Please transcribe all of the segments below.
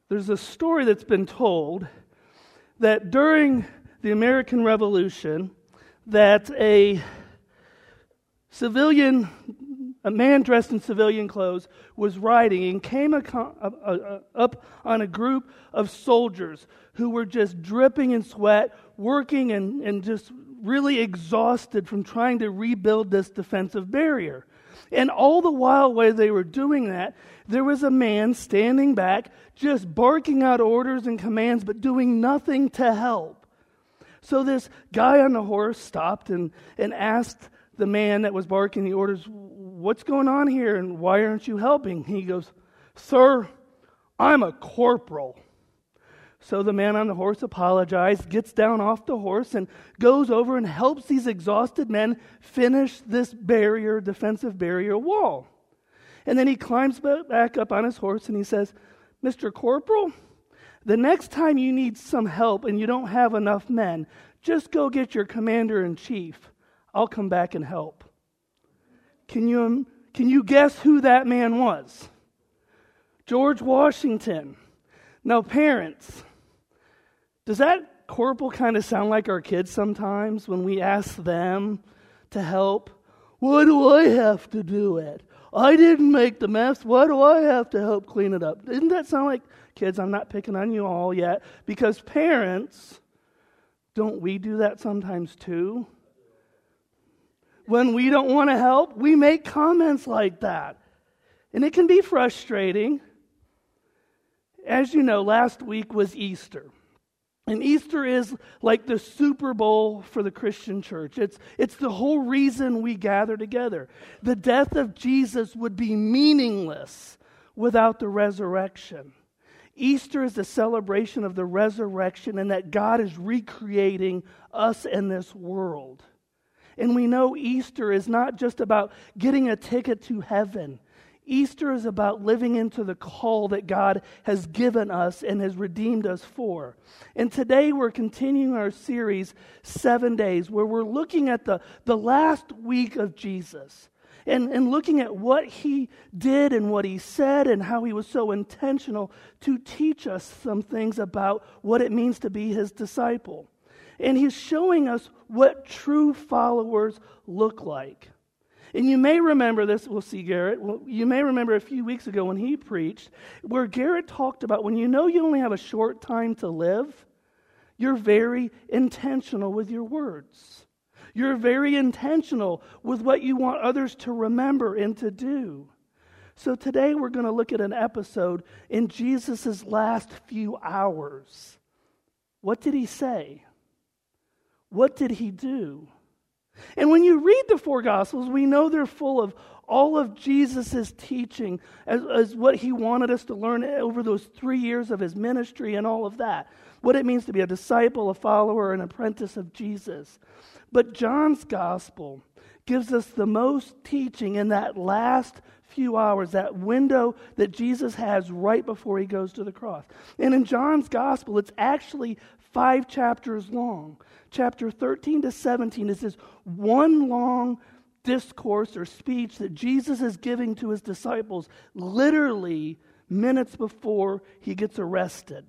There's a story that's been told that during the American Revolution, that a man dressed in civilian clothes was riding and came up on a group of soldiers who were just dripping in sweat, working and just really exhausted from trying to rebuild this defensive barrier. And all the while they were doing that, there was a man standing back, just barking out orders and commands, but doing nothing to help. So this guy on the horse stopped and asked the man that was barking the orders, "What's going on here and why aren't you helping?" He goes, "Sir, I'm a corporal." So the man on the horse apologized, gets down off the horse, and goes over and helps these exhausted men finish this defensive barrier wall. And then he climbs back up on his horse and he says, "Mr. Corporal, the next time you need some help and you don't have enough men, just go get your commander-in-chief. I'll come back and help." Can you guess who that man was? George Washington. Now, parents, does that corporal kind of sound like our kids sometimes when we ask them to help? "Why do I have to do it? I didn't make the mess. Why do I have to help clean it up?" Doesn't that sound like kids? I'm not picking on you all yet, because parents, don't we do that sometimes too? When we don't want to help, we make comments like that. And it can be frustrating. As you know, last week was Easter. And Easter is like the Super Bowl for the Christian church. It's the whole reason we gather together. The death of Jesus would be meaningless without the resurrection. Easter is the celebration of the resurrection and that God is recreating us in this world. And we know Easter is not just about getting a ticket to heaven. Easter is about living into the call that God has given us and has redeemed us for. And today we're continuing our series, 7 Days, where we're looking at the last week of Jesus and looking at what he did and what he said and how he was so intentional to teach us some things about what it means to be his disciple. And he's showing us what true followers look like. And you may remember this, we'll see Garrett, you may remember a few weeks ago when he preached, where Garrett talked about when you know you only have a short time to live, you're very intentional with your words. You're very intentional with what you want others to remember and to do. So today we're going to look at an episode in Jesus' last few hours. What did he say? What did he do? And when you read the four Gospels, we know they're full of all of Jesus' teaching as what he wanted us to learn over those 3 years of his ministry and all of that. What it means to be a disciple, a follower, an apprentice of Jesus. But John's Gospel gives us the most teaching in that last few hours, that window that Jesus has right before he goes to the cross. And in John's Gospel, it's actually 5 chapters long. Chapter 13 to 17 is this one long discourse or speech that Jesus is giving to his disciples literally minutes before he gets arrested.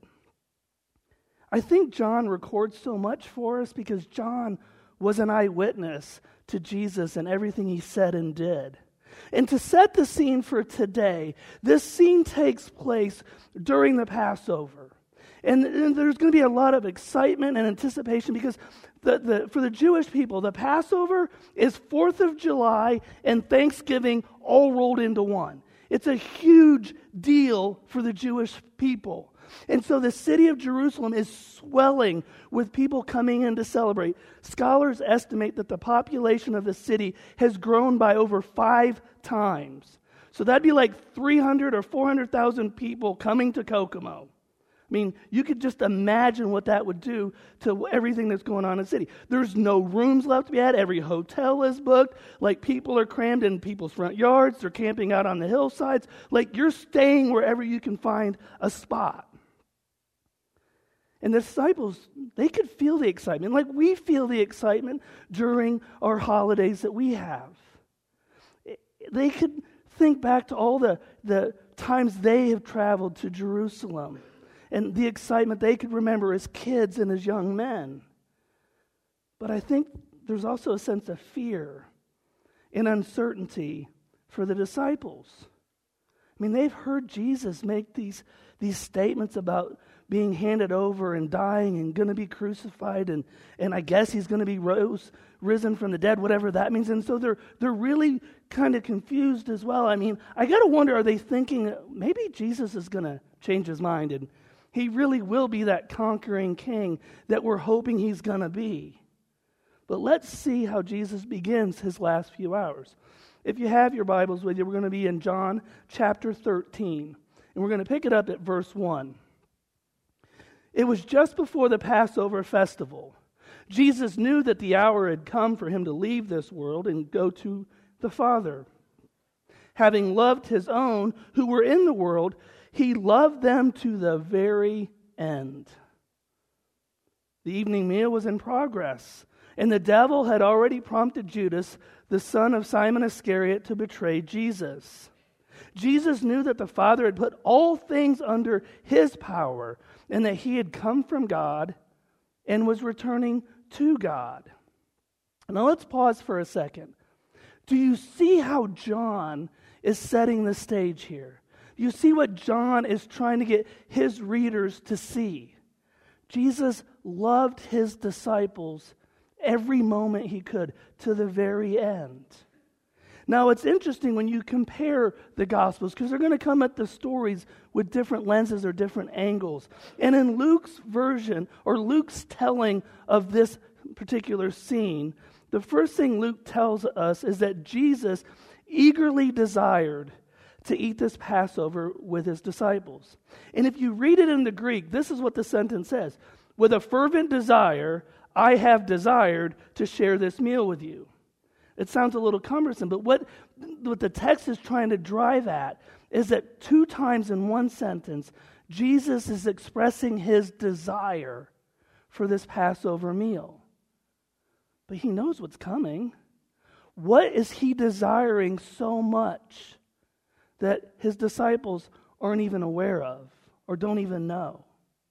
I think John records so much for us because John was an eyewitness to Jesus and everything he said and did. And to set the scene for today, this scene takes place during the Passover. And there's going to be a lot of excitement and anticipation because for the Jewish people, the Passover is 4th of July and Thanksgiving all rolled into one. It's a huge deal for the Jewish people. And so the city of Jerusalem is swelling with people coming in to celebrate. Scholars estimate that the population of the city has grown by over 5 times. So that'd be like 300 or 400,000 people coming to Kokomo. I mean, you could just imagine what that would do to everything that's going on in the city. There's no rooms left to be had. Every hotel is booked. Like, people are crammed in people's front yards. They're camping out on the hillsides. Like, you're staying wherever you can find a spot. And the disciples, they could feel the excitement, like we feel the excitement during our holidays that we have. They could think back to all the times they have traveled to Jerusalem. and the excitement they could remember as kids and as young men. But I think there's also a sense of fear and uncertainty for the disciples. I mean, they've heard Jesus make these statements about being handed over and dying and going to be crucified, and I guess he's going to be risen from the dead, whatever that means. And so they're really kind of confused as well. I mean, I got to wonder, are they thinking maybe Jesus is going to change his mind and he really will be that conquering king that we're hoping he's going to be? But let's see how Jesus begins his last few hours. If you have your Bibles with you, we're going to be in John chapter 13, and we're going to pick it up at verse 1. It was just before the Passover festival. Jesus knew that the hour had come for him to leave this world and go to the Father. Having loved his own who were in the world, he loved them to the very end. The evening meal was in progress, and the devil had already prompted Judas, the son of Simon Iscariot, to betray Jesus. Jesus knew that the Father had put all things under his power, and that he had come from God and was returning to God. Now let's pause for a second. Do you see how John is setting the stage here? Do you see what John is trying to get his readers to see? Jesus loved his disciples every moment he could to the very end. Now, it's interesting when you compare the Gospels, because they're going to come at the stories with different lenses or different angles. And in Luke's version, or Luke's telling of this particular scene, the first thing Luke tells us is that Jesus eagerly desired to eat this Passover with his disciples. And if you read it in the Greek, this is what the sentence says: "With a fervent desire, I have desired to share this meal with you." It sounds a little cumbersome, but what the text is trying to drive at is that 2 times in one sentence, Jesus is expressing his desire for this Passover meal. But he knows what's coming. What is he desiring so much that his disciples aren't even aware of or don't even know?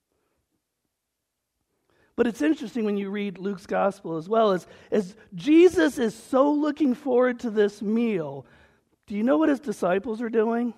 But it's interesting when you read Luke's gospel as well, as Jesus is so looking forward to this meal. Do you know what his disciples are doing?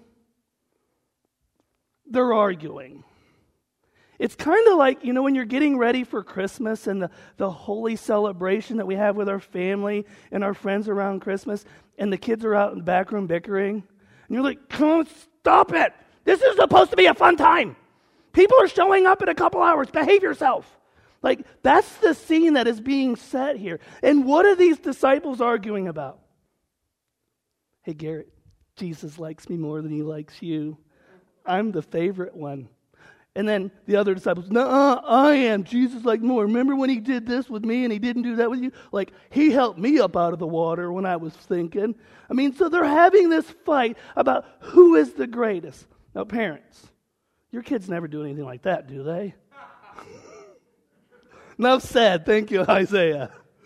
They're arguing. It's kind of like, when you're getting ready for Christmas and the holy celebration that we have with our family and our friends around Christmas, and the kids are out in the back room bickering, and you're like, come on, stop it. This is supposed to be a fun time. People are showing up in a couple hours. Behave yourself. Like, that's the scene that is being set here. And what are these disciples arguing about? Hey, Garrett, Jesus likes me more than he likes you. I'm the favorite one. And then the other disciples, no, I am. Jesus likes me more. Remember when he did this with me and he didn't do that with you? Like, he helped me up out of the water when I was thinking. I mean, so they're having this fight about who is the greatest. Now, parents, your kids never do anything like that, do they? Enough said. Thank you, Isaiah.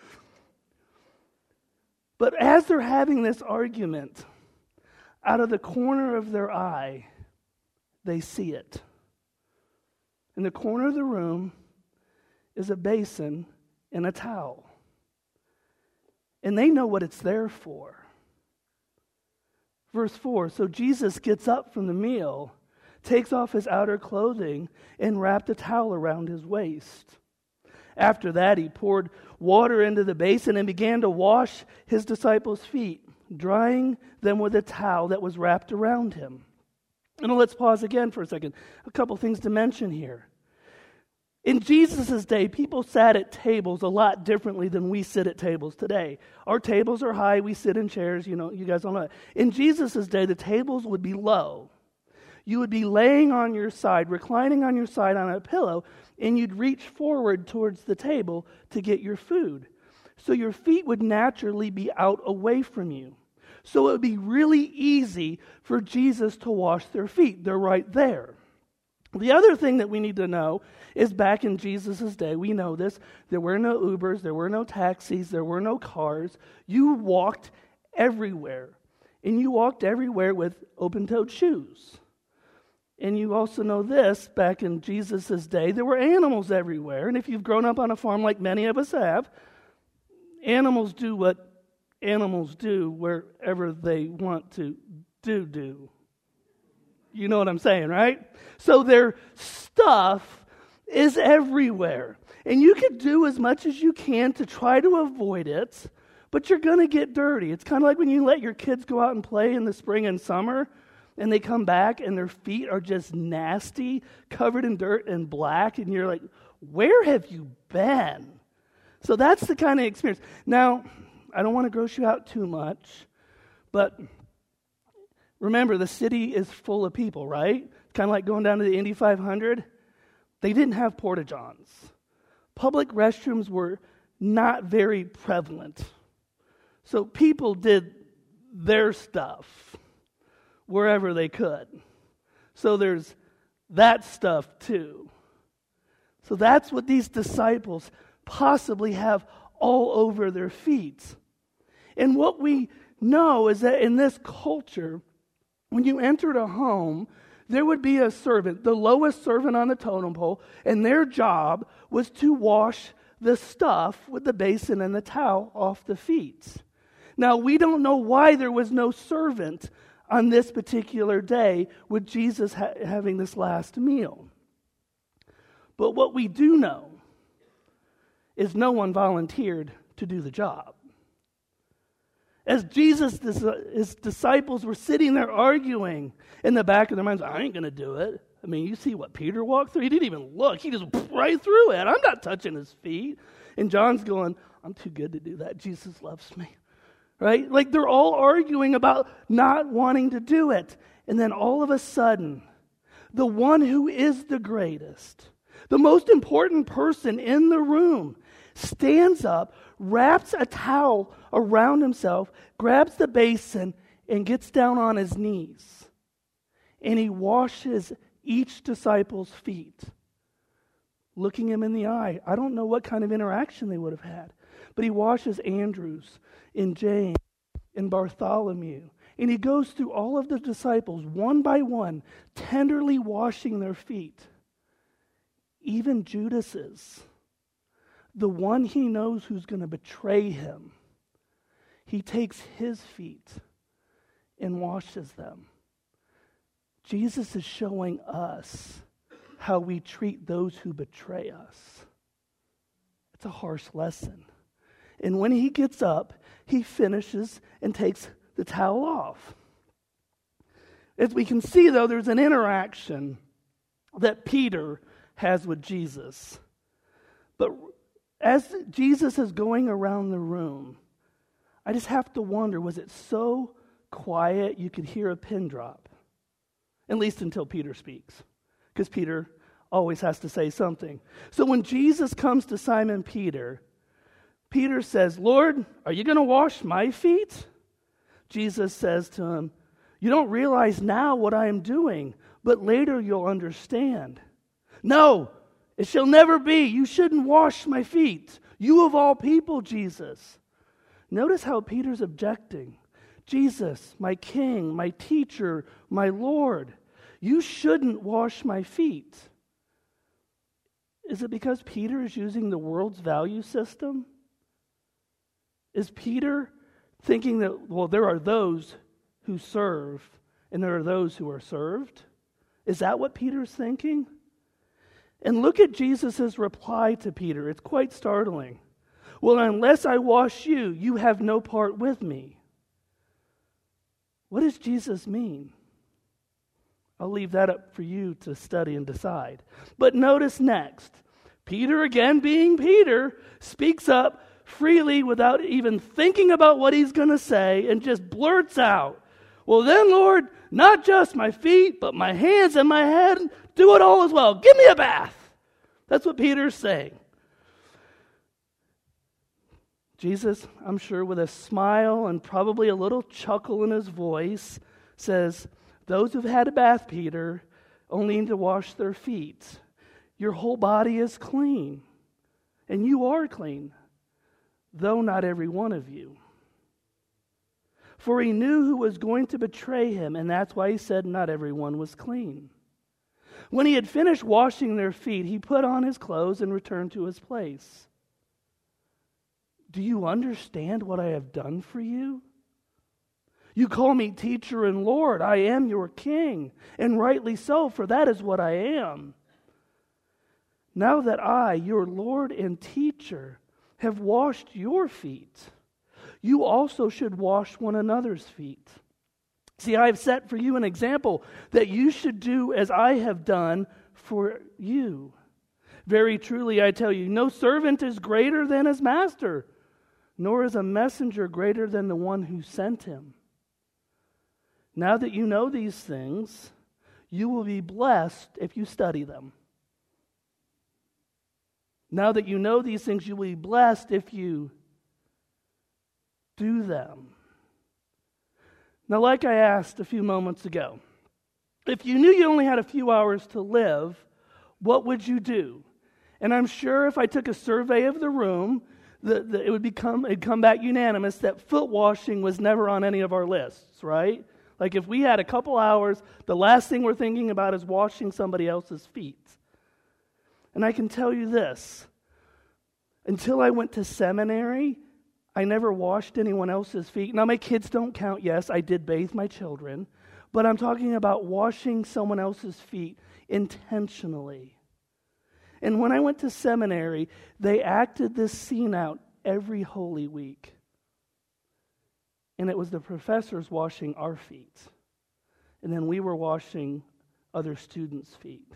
But as they're having this argument, out of the corner of their eye, they see it. In the corner of the room is a basin and a towel. And they know what it's there for. Verse 4, so Jesus gets up from the meal, takes off his outer clothing, and wrapped a towel around his waist. After that, he poured water into the basin and began to wash his disciples' feet, drying them with a towel that was wrapped around him. And let's pause again for a second. A couple things to mention here. In Jesus' day, people sat at tables a lot differently than we sit at tables today. Our tables are high, we sit in chairs, you guys all know it. In Jesus' day, the tables would be low. You would be laying on your side, reclining on your side on a pillow, and you'd reach forward towards the table to get your food. So your feet would naturally be out away from you. So it would be really easy for Jesus to wash their feet. They're right there. The other thing that we need to know is back in Jesus' day, we know this, there were no Ubers, there were no taxis, there were no cars. You walked everywhere. And you walked everywhere with open-toed shoes. And you also know this, back in Jesus' day, there were animals everywhere. And if you've grown up on a farm like many of us have, animals do what animals do wherever they want to do. You know what I'm saying, right? So their stuff is everywhere. And you can do as much as you can to try to avoid it, but you're going to get dirty. It's kind of like when you let your kids go out and play in the spring and summer, and they come back and their feet are just nasty, covered in dirt and black, and you're like, where have you been? So that's the kind of experience. Now, I don't want to gross you out too much, but remember, the city is full of people, right? Kind of like going down to the Indy 500. They didn't have porta-johns. Public restrooms were not very prevalent. So people did their stuff wherever they could. So there's that stuff too. So that's what these disciples possibly have all over their feet. And what we know is that in this culture, when you entered a home, there would be a servant, the lowest servant on the totem pole, and their job was to wash the stuff with the basin and the towel off the feet. Now, we don't know why there was no servant on this particular day with Jesus having this last meal. But what we do know is no one volunteered to do the job. As his disciples were sitting there arguing in the back of their minds, I ain't going to do it. I mean, you see what Peter walked through? He didn't even look. He just right through it. I'm not touching his feet. And John's going, I'm too good to do that. Jesus loves me. Right? Like they're all arguing about not wanting to do it. And then all of a sudden, the one who is the greatest, the most important person in the room, stands up, wraps a towel around himself, grabs the basin, and gets down on his knees. And he washes each disciple's feet, looking him in the eye. I don't know what kind of interaction they would have had, but he washes Andrew's and James and Bartholomew. And he goes through all of the disciples, one by one, tenderly washing their feet. Even Judas's, the one he knows who's going to betray him, he takes his feet and washes them. Jesus is showing us how we treat those who betray us. It's a harsh lesson. And when he gets up, he finishes and takes the towel off. As we can see, though, there's an interaction that Peter has with Jesus. But as Jesus is going around the room, I just have to wonder, was it so quiet you could hear a pin drop? At least until Peter speaks, because Peter always has to say something. So when Jesus comes to Simon Peter, Peter says, Lord, are you going to wash my feet? Jesus says to him, you don't realize now what I am doing, but later you'll understand. No, it shall never be. You shouldn't wash my feet. You of all people, Jesus. Notice how Peter's objecting. Jesus, my King, my teacher, my Lord, you shouldn't wash my feet. Is it because Peter is using the world's value system? Is Peter thinking that, well, there are those who serve and there are those who are served? Is that what Peter's thinking? And look at Jesus' reply to Peter. It's quite startling. Well, unless I wash you, you have no part with me. What does Jesus mean? I'll leave that up for you to study and decide. But notice next, Peter, again being Peter, speaks up freely without even thinking about what he's going to say and just blurts out, well then, Lord, not just my feet, but my hands and my head, do it all as well. Give me a bath. That's what Peter's saying. Jesus, I'm sure with a smile and probably a little chuckle in his voice, says, those who've had a bath, Peter, only need to wash their feet. Your whole body is clean, and you are clean, though not every one of you. For he knew who was going to betray him, and that's why he said not everyone was clean. When he had finished washing their feet, he put on his clothes and returned to his place. Do you understand what I have done for you? You call me teacher and Lord. I am your king, and rightly so, for that is what I am. Now that I, your Lord and teacher, have washed your feet, you also should wash one another's feet. See, I have set for you an example that you should do as I have done for you. Very truly, I tell you, no servant is greater than his master, nor is a messenger greater than the one who sent him. Now that you know these things, you will be blessed if you study them. Now that you know these things, you will be blessed if you do them. Now, like I asked a few moments ago, if you knew you only had a few hours to live, what would you do? And I'm sure if I took a survey of the room, it'd come back unanimous that foot washing was never on any of our lists, right? Like if we had a couple hours, the last thing we're thinking about is washing somebody else's feet. And I can tell you this, until I went to seminary, I never washed anyone else's feet. Now my kids don't count, yes, I did bathe my children, but I'm talking about washing someone else's feet intentionally. And when I went to seminary, they acted this scene out every Holy Week. And it was the professors washing our feet. And then we were washing other students' feet.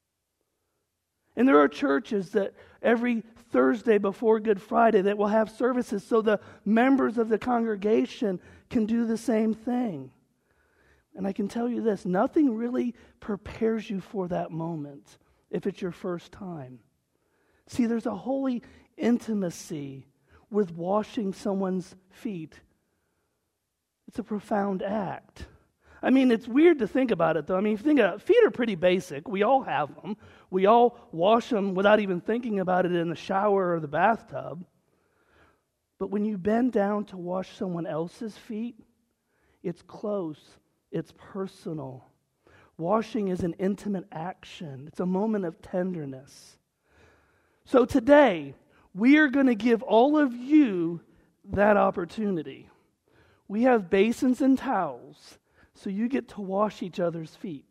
And there are churches that every Thursday before Good Friday that will have services so the members of the congregation can do the same thing. And I can tell you this, nothing really prepares you for that moment if it's your first time. See, there's a holy intimacy with washing someone's feet. It's a profound act. I mean, it's weird to think about it, though. I mean, if you think about it, feet are pretty basic. We all have them. We all wash them without even thinking about it in the shower or the bathtub. But when you bend down to wash someone else's feet, it's close. It's personal. Washing is an intimate action. It's a moment of tenderness. So today, we are going to give all of you that opportunity. We have basins and towels, so you get to wash each other's feet.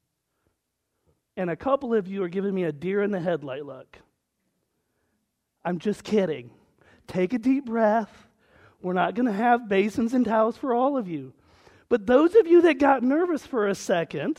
And a couple of you are giving me a deer in the headlight look. I'm just kidding. Take a deep breath. We're not going to have basins and towels for all of you. But those of you that got nervous for a second,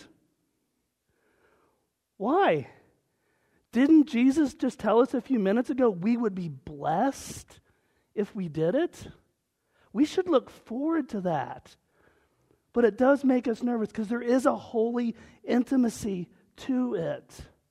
why? Didn't Jesus just tell us a few minutes ago we would be blessed if we did it? We should look forward to that. But it does make us nervous because there is a holy intimacy to it.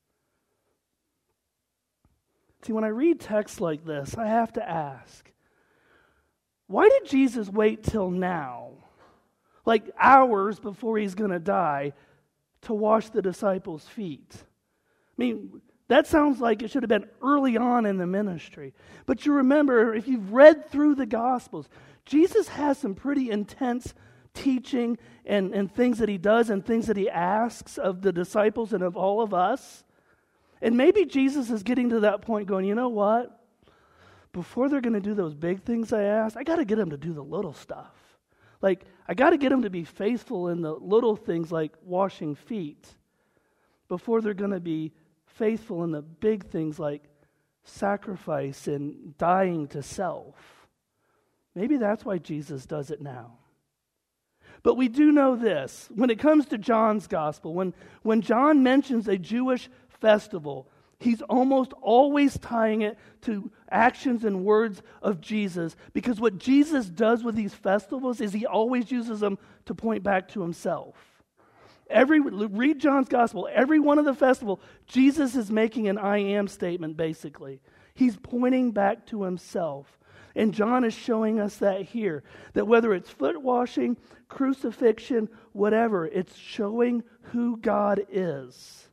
See, when I read texts like this, I have to ask, why did Jesus wait till now, like hours before he's going to die, to wash the disciples' feet? I mean, that sounds like it should have been early on in the ministry. But you remember, if you've read through the Gospels, Jesus has some pretty intense teaching and things that he does and things that he asks of the disciples and of all of us. And maybe Jesus is getting to that point going, you know what? Before they're going to do those big things I asked, I got to get them to do the little stuff. Like, I got to get them to be faithful in the little things like washing feet before they're going to be faithful in the big things like sacrifice and dying to self. Maybe that's why Jesus does it now. But we do know this. When it comes to John's gospel, when John mentions a Jewish festival, he's almost always tying it to actions and words of Jesus. Because what Jesus does with these festivals is he always uses them to point back to himself. Read John's gospel. Every one of the festival, Jesus is making an I am statement, basically. He's pointing back to himself. And John is showing us that here. That whether it's foot washing, crucifixion, whatever, it's showing who God is.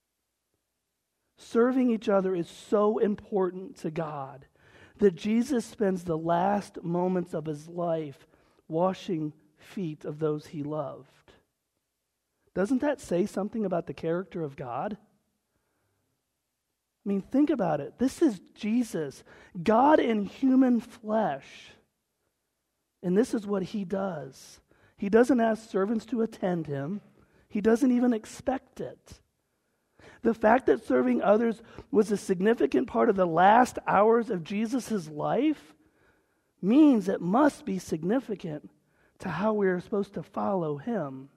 Serving each other is so important to God that Jesus spends the last moments of his life washing feet of those he loved. Doesn't that say something about the character of God? I mean, think about it. This is Jesus, God in human flesh. And this is what he does. He doesn't ask servants to attend him. He doesn't even expect it. The fact that serving others was a significant part of the last hours of Jesus' life means it must be significant to how we are supposed to follow him.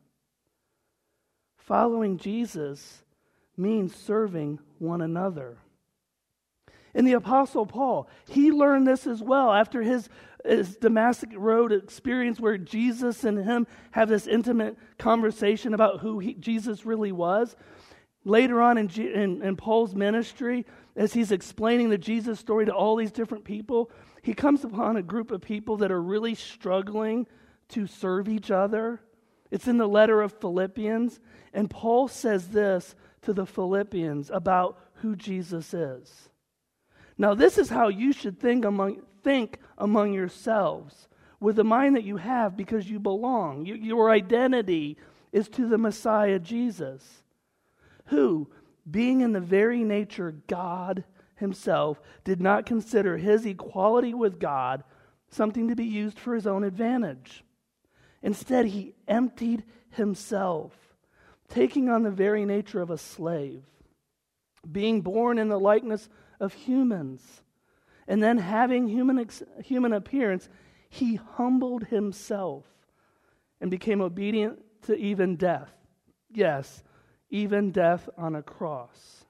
Following Jesus means serving one another. And the Apostle Paul, he learned this as well after his Damascus Road experience where Jesus and him have this intimate conversation about who Jesus really was. Later on in Paul's ministry, as he's explaining the Jesus story to all these different people, he comes upon a group of people that are really struggling to serve each other. It's in the letter of Philippians, and Paul says this to the Philippians about who Jesus is. Now, this is how you should think among yourselves, with the mind that you have, because you belong. Your identity is to the Messiah Jesus, who, being in the very nature God himself, did not consider his equality with God something to be used for his own advantage. Instead, he emptied himself, taking on the very nature of a slave, being born in the likeness of humans, and then having human appearance, he humbled himself and became obedient to even death. Yes, even death on a cross.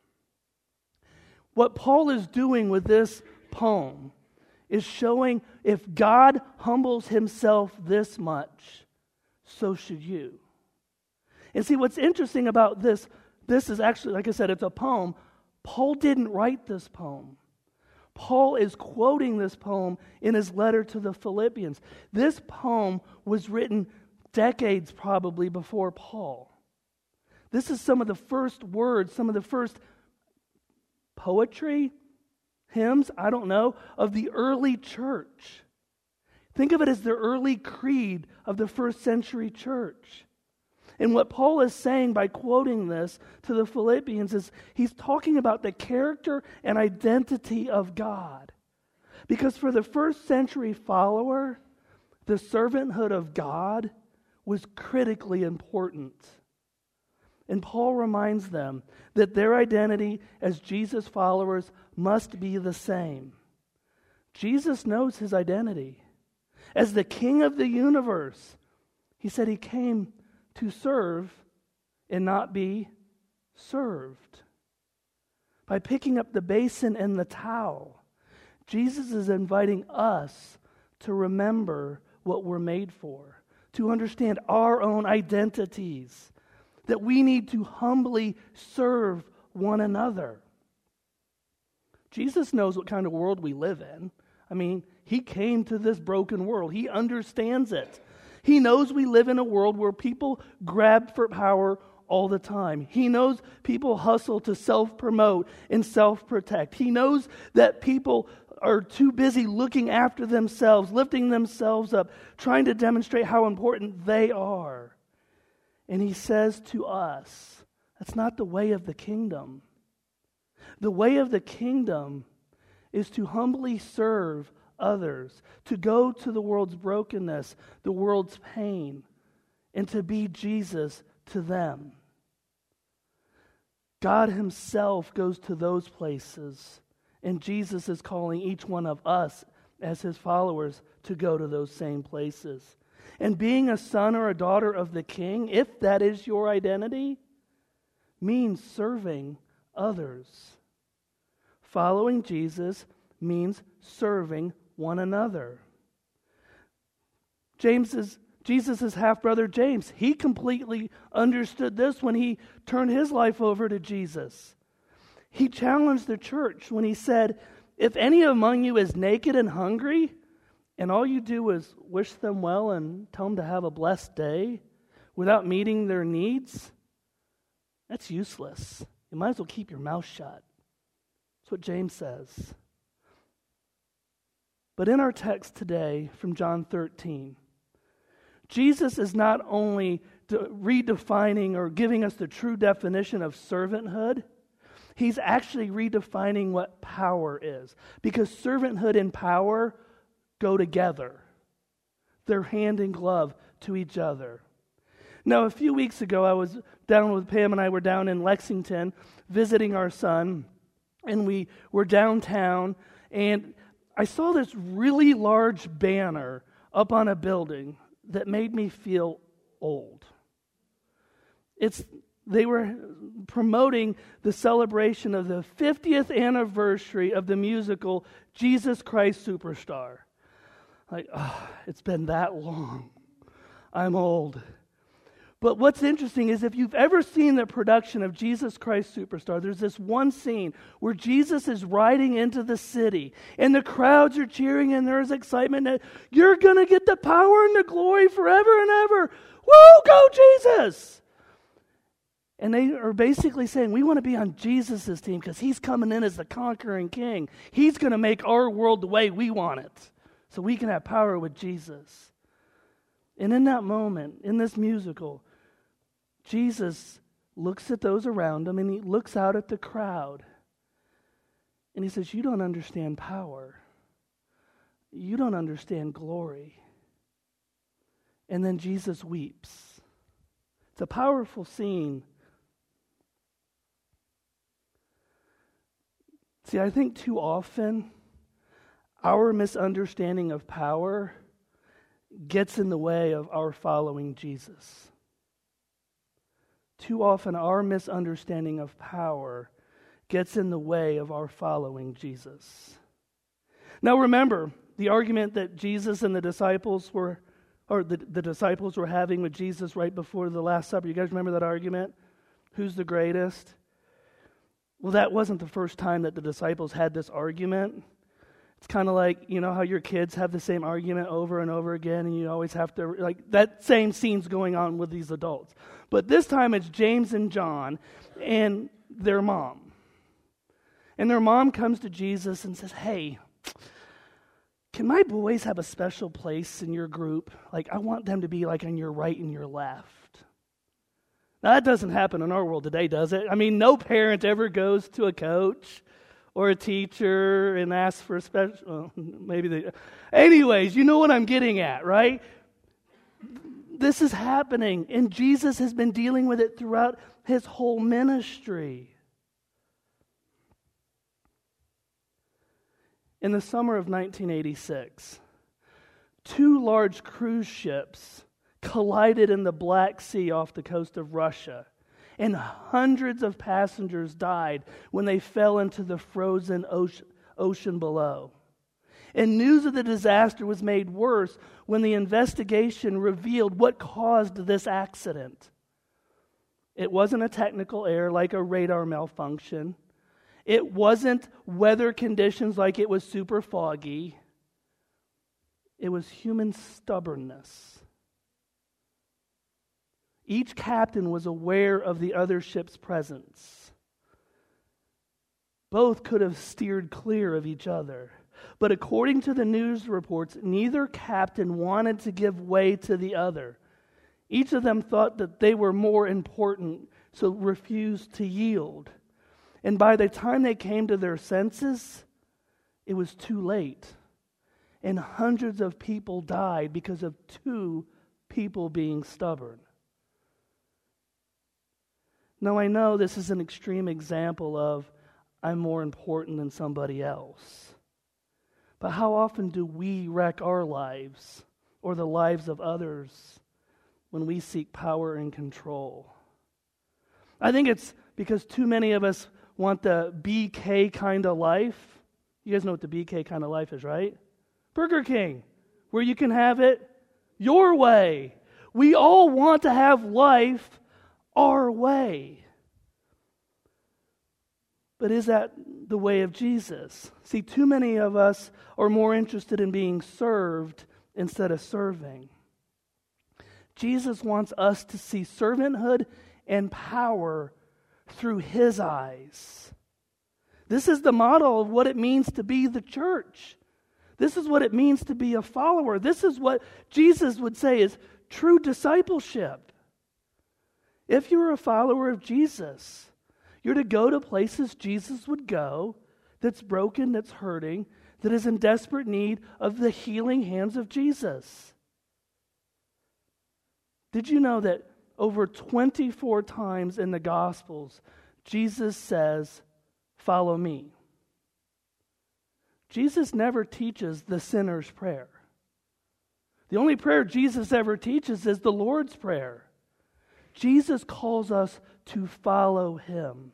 What Paul is doing with this poem is showing if God humbles himself this much, so should you. And see, what's interesting about this is actually, like I said, it's a poem. Paul didn't write this poem. Paul is quoting this poem in his letter to the Philippians. This poem was written decades probably before Paul. This is some of the first words, some of the first poetry, hymns, I don't know, of the early church. Think of it as the early creed of the first century church. And what Paul is saying by quoting this to the Philippians is he's talking about the character and identity of God. Because for the first century follower, the servanthood of God was critically important. And Paul reminds them that their identity as Jesus followers must be the same. Jesus knows his identity. As the King of the universe, he said he came to serve and not be served. By picking up the basin and the towel, Jesus is inviting us to remember what we're made for, to understand our own identities, that we need to humbly serve one another. Jesus knows what kind of world we live in. I mean, he came to this broken world. He understands it. He knows we live in a world where people grab for power all the time. He knows people hustle to self-promote and self-protect. He knows that people are too busy looking after themselves, lifting themselves up, trying to demonstrate how important they are. And he says to us, that's not the way of the kingdom. The way of the kingdom is to humbly serve others, to go to the world's brokenness, the world's pain, and to be Jesus to them. God himself goes to those places, and Jesus is calling each one of us as his followers to go to those same places. And being a son or a daughter of the King, if that is your identity, means serving others. Following Jesus means serving one another. Jesus' half-brother James, he completely understood this when he turned his life over to Jesus. He challenged the church when he said, if any among you is naked and hungry, and all you do is wish them well and tell them to have a blessed day without meeting their needs, that's useless. You might as well keep your mouth shut. That's what James says. But in our text today from John 13, Jesus is not only redefining or giving us the true definition of servanthood. He's actually redefining what power is. Because servanthood and power go together. They're hand in glove to each other. Now, a few weeks ago, I was down with Pam and I were down in Lexington visiting our son. And we were downtown. And I saw this really large banner up on a building that made me feel old. They were promoting the celebration of the 50th anniversary of the musical Jesus Christ Superstar. Like, it's been that long. I'm old. But what's interesting is if you've ever seen the production of Jesus Christ Superstar, there's this one scene where Jesus is riding into the city and the crowds are cheering and there's excitement that you're going to get the power and the glory forever and ever. Woo, go Jesus! And they are basically saying, we want to be on Jesus' team because he's coming in as the conquering king. He's going to make our world the way we want it so we can have power with Jesus. And in that moment, in this musical, Jesus looks at those around him and he looks out at the crowd and he says, you don't understand power. You don't understand glory. And then Jesus weeps. It's a powerful scene. See, I think too often our misunderstanding of power gets in the way of our following Jesus. Too often our misunderstanding of power gets in the way of our following Jesus. Now remember, the argument that Jesus and the disciples were having with Jesus right before the Last Supper. You guys remember that argument? Who's the greatest? Well, that wasn't the first time that the disciples had this argument. It's kind of like, you know how your kids have the same argument over and over again and you always have to, like, that same scene's going on with these adults. But this time it's James and John and their mom. And their mom comes to Jesus and says, hey, can my boys have a special place in your group? Like, I want them to be like on your right and your left. Now, that doesn't happen in our world today, does it? I mean, no parent ever goes to a coach or a teacher and asks for a special, anyways, you know what I'm getting at, right? This is happening, and Jesus has been dealing with it throughout his whole ministry. In the summer of 1986, 2 large cruise ships collided in the Black Sea off the coast of Russia, and hundreds of passengers died when they fell into the frozen ocean below. And news of the disaster was made worse when the investigation revealed what caused this accident. It wasn't a technical error like a radar malfunction. It wasn't weather conditions like it was super foggy. It was human stubbornness. Each captain was aware of the other ship's presence. Both could have steered clear of each other. But according to the news reports, neither captain wanted to give way to the other. Each of them thought that they were more important, so refused to yield. And by the time they came to their senses, it was too late. And hundreds of people died because of 2 people being stubborn. Now, I know this is an extreme example of I'm more important than somebody else. But how often do we wreck our lives or the lives of others when we seek power and control? I think it's because too many of us want the BK kind of life. You guys know what the BK kind of life is, right? Burger King, where you can have it your way. We all want to have life our way. But is that the way of Jesus? See, too many of us are more interested in being served instead of serving. Jesus wants us to see servanthood and power through his eyes. This is the model of what it means to be the church. This is what it means to be a follower. This is what Jesus would say is true discipleship. If you're a follower of Jesus, you're to go to places Jesus would go, that's broken, that's hurting, that is in desperate need of the healing hands of Jesus. Did you know that over 24 times in the Gospels, Jesus says, "Follow me"? Jesus never teaches the sinner's prayer. The only prayer Jesus ever teaches is the Lord's Prayer. Jesus calls us to follow him.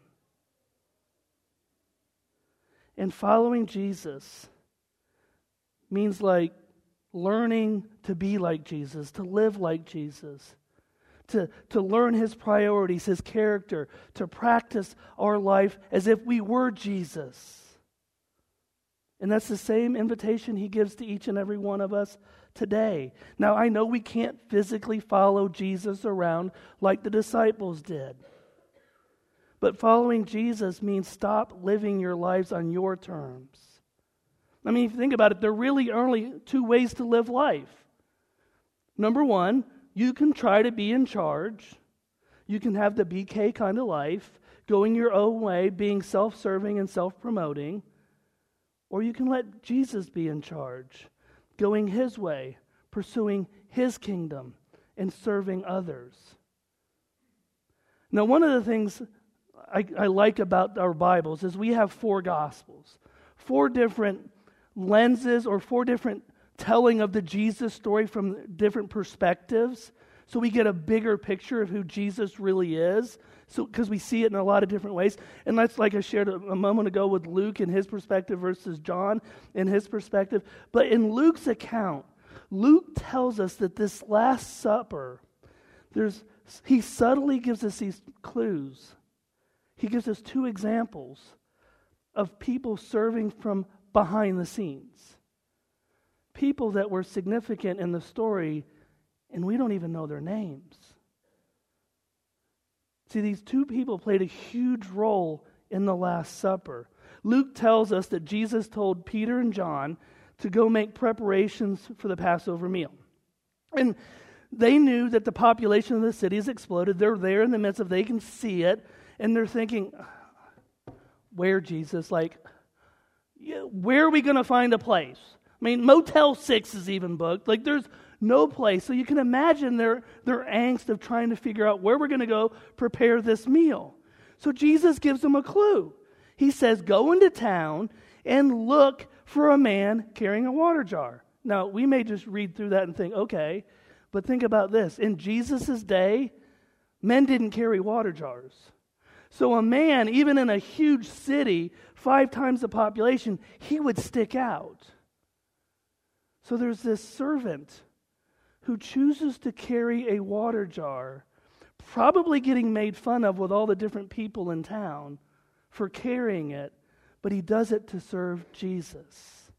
And following Jesus means like learning to be like Jesus, to live like Jesus, to learn his priorities, his character, to practice our life as if we were Jesus. And that's the same invitation he gives to each and every one of us today. Now, I know we can't physically follow Jesus around like the disciples did. But following Jesus means stop living your lives on your terms. I mean, if you think about it, there really are only two ways to live life. Number one, you can try to be in charge. You can have the BK kind of life, going your own way, being self-serving and self-promoting. Or you can let Jesus be in charge, going his way, pursuing his kingdom, and serving others. Now, one of the things I like about our Bibles is we have 4 Gospels, 4 different lenses or 4 different telling of the Jesus story from different perspectives, so we get a bigger picture of who Jesus really is. So, because we see it in a lot of different ways. And that's like I shared a moment ago with Luke and his perspective versus John and his perspective. But in Luke's account, Luke tells us that this Last Supper, he subtly gives us these clues. He gives us 2 examples of people serving from behind the scenes. People that were significant in the story, and we don't even know their names. See, these 2 people played a huge role in the Last Supper. Luke tells us that Jesus told Peter and John to go make preparations for the Passover meal. And they knew that the population of the city has exploded. They're there in the midst of it. They can see it. And they're thinking, where, Jesus? Like, where are we going to find a place? I mean, Motel 6 is even booked. Like, there's no place. So you can imagine their angst of trying to figure out where we're going to go prepare this meal. So Jesus gives them a clue. He says, go into town and look for a man carrying a water jar. Now, we may just read through that and think, okay, but think about this. In Jesus' day, men didn't carry water jars. So a man, even in a huge city, 5 times the population, he would stick out. So there's this servant who chooses to carry a water jar, probably getting made fun of with all the different people in town for carrying it, but he does it to serve Jesus.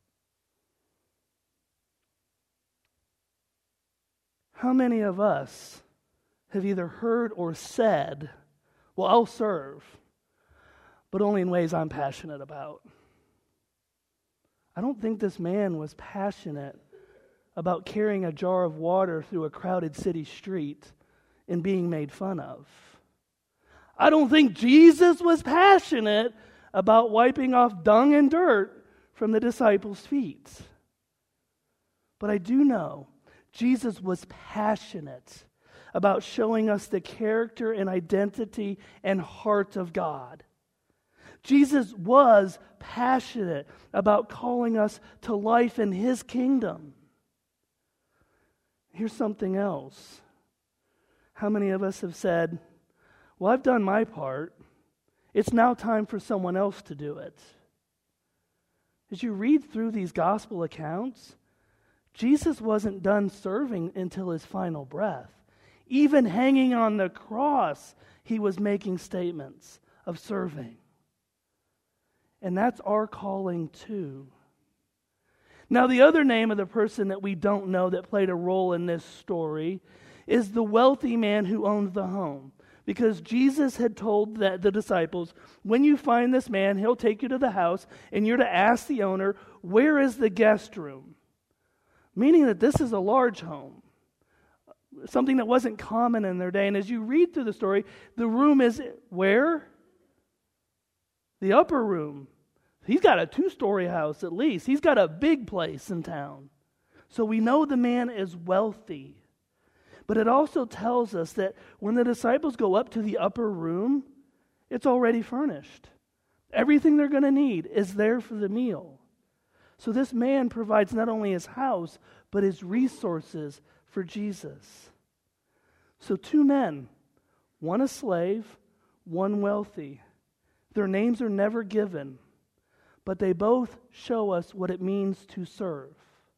How many of us have either heard or said, well, I'll serve, but only in ways I'm passionate about? I don't think this man was passionate about carrying a jar of water through a crowded city street and being made fun of. I don't think Jesus was passionate about wiping off dung and dirt from the disciples' feet. But I do know Jesus was passionate about showing us the character and identity and heart of God. Jesus was passionate about calling us to life in his kingdom. Here's something else. How many of us have said, well, I've done my part. It's now time for someone else to do it. As you read through these gospel accounts, Jesus wasn't done serving until his final breath. Even hanging on the cross, he was making statements of serving. And that's our calling too. Now, the other name of the person that we don't know that played a role in this story is the wealthy man who owned the home. Because Jesus had told the disciples, when you find this man, he'll take you to the house, and you're to ask the owner, where is the guest room? Meaning that this is a large home. something that wasn't common in their day. And as you read through the story, the room is where? The upper room. He's got a 2-story house at least. He's got a big place in town. So we know the man is wealthy. But it also tells us that when the disciples go up to the upper room, it's already furnished. Everything they're going to need is there for the meal. So this man provides not only his house, but his resources for Jesus. So 2 men, one a slave, one wealthy. Their names are never given, but they both show us what it means to serve.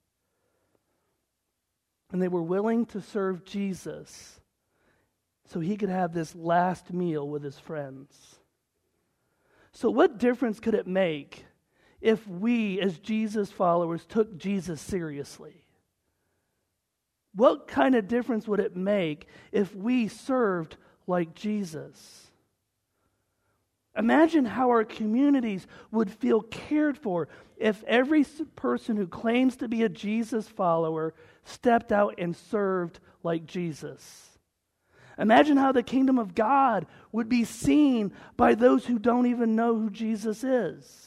And they were willing to serve Jesus so he could have this last meal with his friends. So what difference could it make if we, as Jesus followers, took Jesus seriously? What kind of difference would it make if we served like Jesus? Imagine how our communities would feel cared for if every person who claims to be a Jesus follower stepped out and served like Jesus. Imagine how the kingdom of God would be seen by those who don't even know who Jesus is.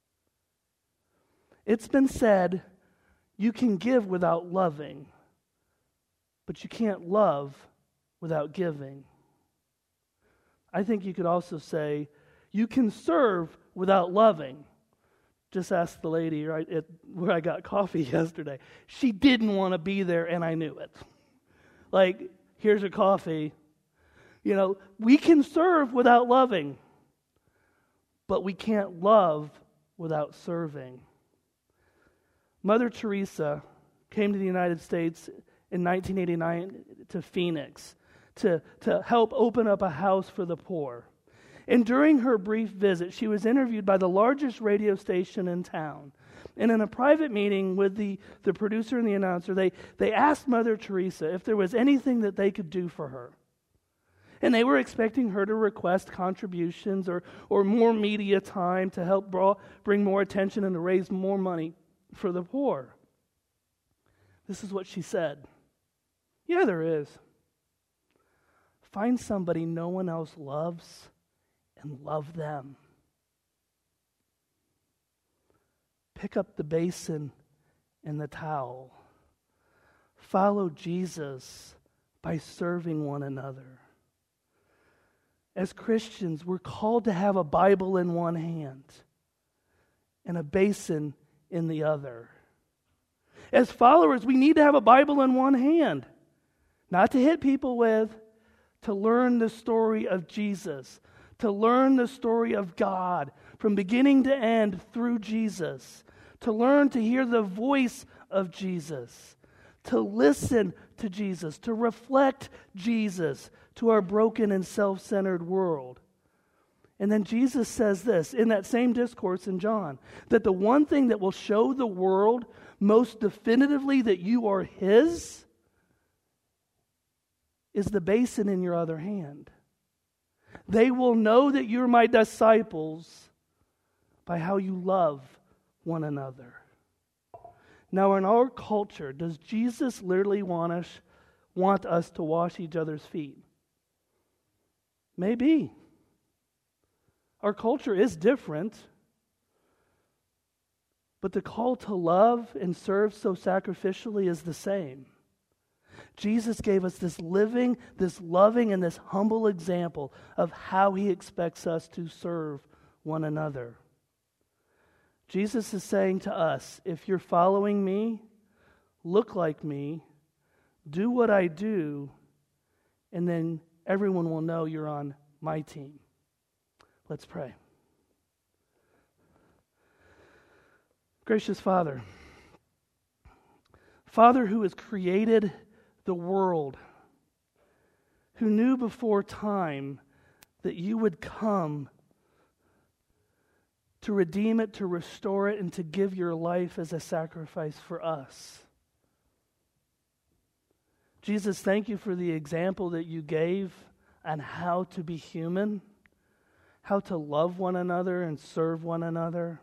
It's been said, you can give without loving, but you can't love without giving. I think you could also say, you can serve without loving. Just ask the lady right at where I got coffee yesterday. She didn't want to be there, and I knew it. Like, here's your coffee. You know, we can serve without loving, but we can't love without serving. Mother Teresa came to the United States in 1989 to Phoenix to help open up a house for the poor. And during her brief visit, she was interviewed by the largest radio station in town. And in a private meeting with the producer and the announcer, they asked Mother Teresa if there was anything that they could do for her. And they were expecting her to request contributions or more media time to help bring more attention and to raise more money for the poor. This is what she said. Yeah, there is. Find somebody no one else loves and love them. Pick up the basin and the towel. Follow Jesus by serving one another. As Christians, we're called to have a Bible in one hand and a basin in the other. As followers, we need to have a Bible in one hand, not to hit people with, to learn the story of Jesus, to learn the story of God from beginning to end through Jesus, to learn to hear the voice of Jesus, to listen to Jesus, to reflect Jesus to our broken and self-centered world. And then Jesus says this in that same discourse in John, that the one thing that will show the world most definitively that you are His is the basin in your other hand. They will know that you're my disciples by how you love one another. Now, in our culture, does Jesus literally want us to wash each other's feet? Maybe. Our culture is different, but the call to love and serve so sacrificially is the same. Jesus gave us this living, this loving, and this humble example of how He expects us to serve one another. Jesus is saying to us, if you're following me, look like me, do what I do, and then everyone will know you're on my team. Let's pray. Gracious Father, Father who has created the world, who knew before time that you would come to redeem it, to restore it, and to give your life as a sacrifice for us. Jesus, thank you for the example that you gave on how to be human, how to love one another and serve one another.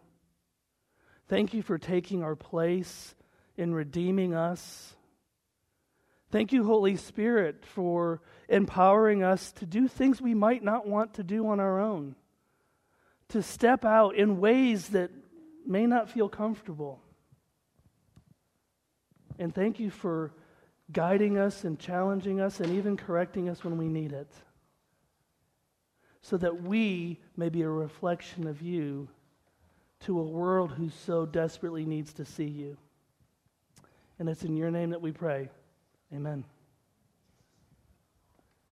Thank you for taking our place in redeeming us. Thank you, Holy Spirit, for empowering us to do things we might not want to do on our own, to step out in ways that may not feel comfortable. And thank you for guiding us and challenging us and even correcting us when we need it, so that we may be a reflection of you to a world who so desperately needs to see you. And it's in your name that we pray. Amen.